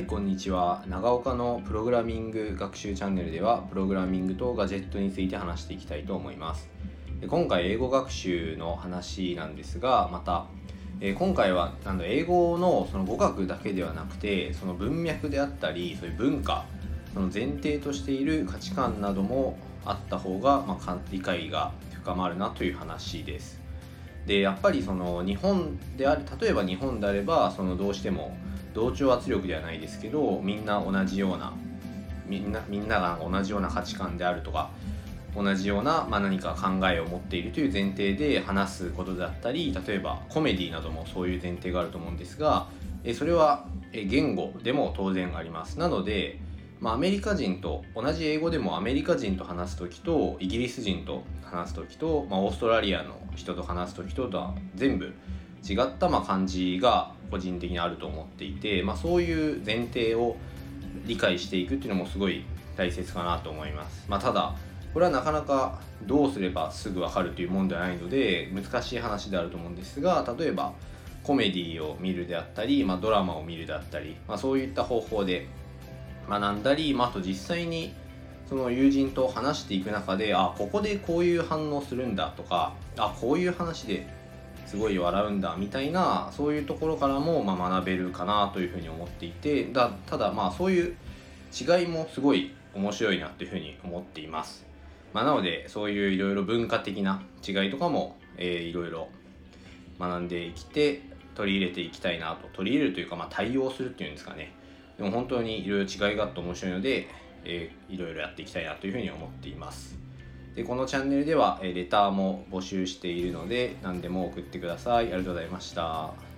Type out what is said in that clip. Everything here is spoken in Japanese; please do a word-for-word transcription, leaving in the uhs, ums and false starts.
こんにちは。長岡のプログラミング学習チャンネルではプログラミングとガジェットについて話していきたいと思います。で今回英語学習の話なんですが、また、えー、今回はあの英語のその語学だけではなくて、その文脈であったりそういう文化、その前提としている価値観などもあった方が、まあ、理解が深まるなという話です。でやっぱりその日本である例えば日本であればそのどうしても同調圧力ではないですけど、みんな同じようなみんなみんなが同じような価値観であるとか、同じような、まあ、何か考えを持っているという前提で話すことだったり、例えばコメディなどもそういう前提があると思うんですが、えそれは言語でも当然あります。なので、まあ、アメリカ人と同じ英語でもアメリカ人と話すときとイギリス人と話すときと、まあ、オーストラリアの人と話すときとは全部違ったまあ感じが個人的にあると思っていて、まあ、そういう前提を理解していくっていうのもすごい大切かなと思います。まあ、ただこれはなかなかどうすればすぐ分かるというもんではないので難しい話であると思うんですが、例えばコメディを見るであったり、まあ、ドラマを見るであったり、まあ、そういった方法で学んだり、まあ、あと実際にその友人と話していく中で、あここでこういう反応するんだとか、あこういう話ですごい笑うんだみたいな、そういうところからもまあ学べるかなというふうに思っていて、だただまあそういう違いもすごい面白いなというふうに思っています。まあ、なのでそういういろいろ文化的な違いとかも、えー、いろいろ学んできて取り入れていきたいなと、取り入れるというか、まあ、対応するっていうんですかね。でも本当にいろいろ違いがあって面白いので、えー、いろいろやっていきたいなというふうに思っています。でこのチャンネルではレターも募集しているので何でも送ってください。ありがとうございました。